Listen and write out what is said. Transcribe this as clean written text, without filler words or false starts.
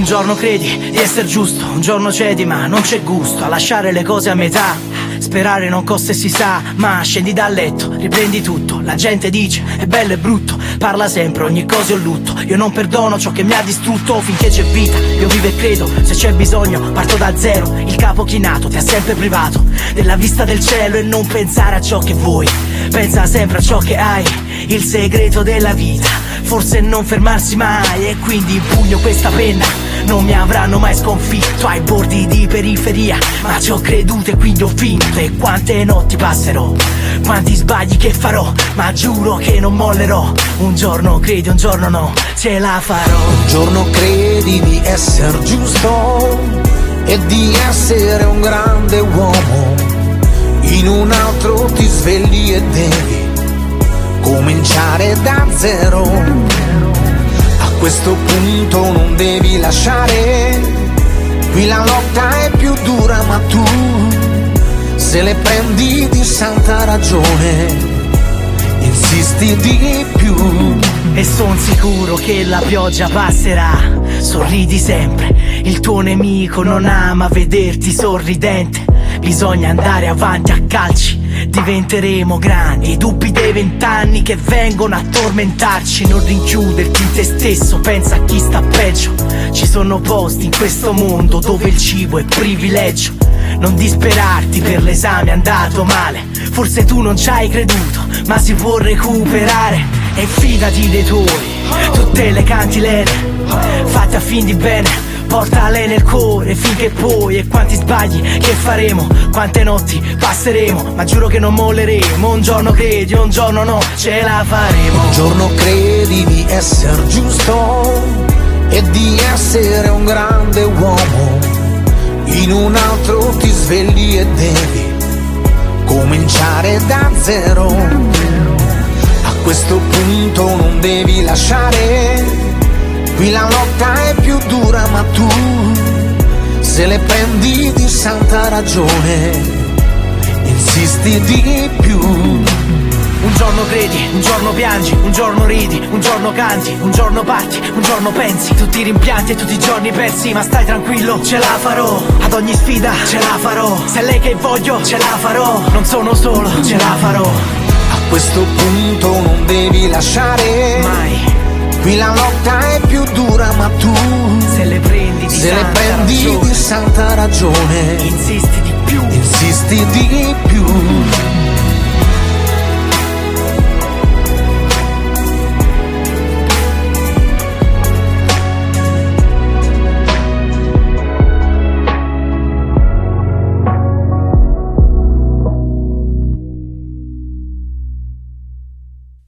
Un giorno credi di essere giusto, un giorno cedi ma non c'è gusto a lasciare le cose a metà. Sperare non costa e si sa, ma scendi dal letto, riprendi tutto. La gente dice è bello e brutto, parla sempre, ogni cosa è un lutto. Io non perdono ciò che mi ha distrutto, finché c'è vita io vivo e credo. Se c'è bisogno parto da zero, il capo chinato ti ha sempre privato della vista del cielo. E non pensare a ciò che vuoi, pensa sempre a ciò che hai, il segreto della vita, forse non fermarsi mai. E quindi impugno questa penna, non mi avranno mai sconfitto ai bordi di periferia, ma ci ho creduto e quindi ho vinto. E quante notti passerò, quanti sbagli che farò, ma giuro che non mollerò. Un giorno credi, un giorno no, ce la farò. Un giorno credi di essere giusto e di essere un grande uomo, in un altro ti svegli e devi cominciare da zero. A questo punto non devi lasciare, qui la lotta è più dura ma tu se le prendi di santa ragione, insisti di più. E son sicuro che la pioggia passerà, sorridi sempre, il tuo nemico non ama vederti sorridente. Bisogna andare avanti a calci, diventeremo grandi. I dubbi dei 20 anni che vengono a tormentarci, non rinchiuderti in te stesso, pensa a chi sta peggio. Ci sono posti in questo mondo dove il cibo è privilegio. Non disperarti per l'esame andato male, forse tu non ci hai creduto, ma si può recuperare. E fidati dei tuoi, tutte le cantilene fatte a fin di bene, portale nel cuore finché puoi. E quanti sbagli che faremo, quante notti passeremo, ma giuro che non molleremo. Un giorno credi, un giorno no, ce la faremo. Un giorno credi di essere giusto e di essere un grande uomo, in un altro ti svegli e devi cominciare da zero. A questo punto non devi lasciare, qui la lotta è più dura ma tu se le prendi di santa ragione, insisti di più. Un giorno credi, un giorno piangi, un giorno ridi, un giorno canti, un giorno parti, un giorno pensi. Tutti i rimpianti e tutti i giorni persi, ma stai tranquillo, ce la farò. Ad ogni sfida ce la farò, se è lei che voglio ce la farò. Non sono solo, ce la farò. A questo punto non devi lasciare mai, qui la lotta è più dura ma tu se le prendi di santa ragione, insisti di più. insisti di più.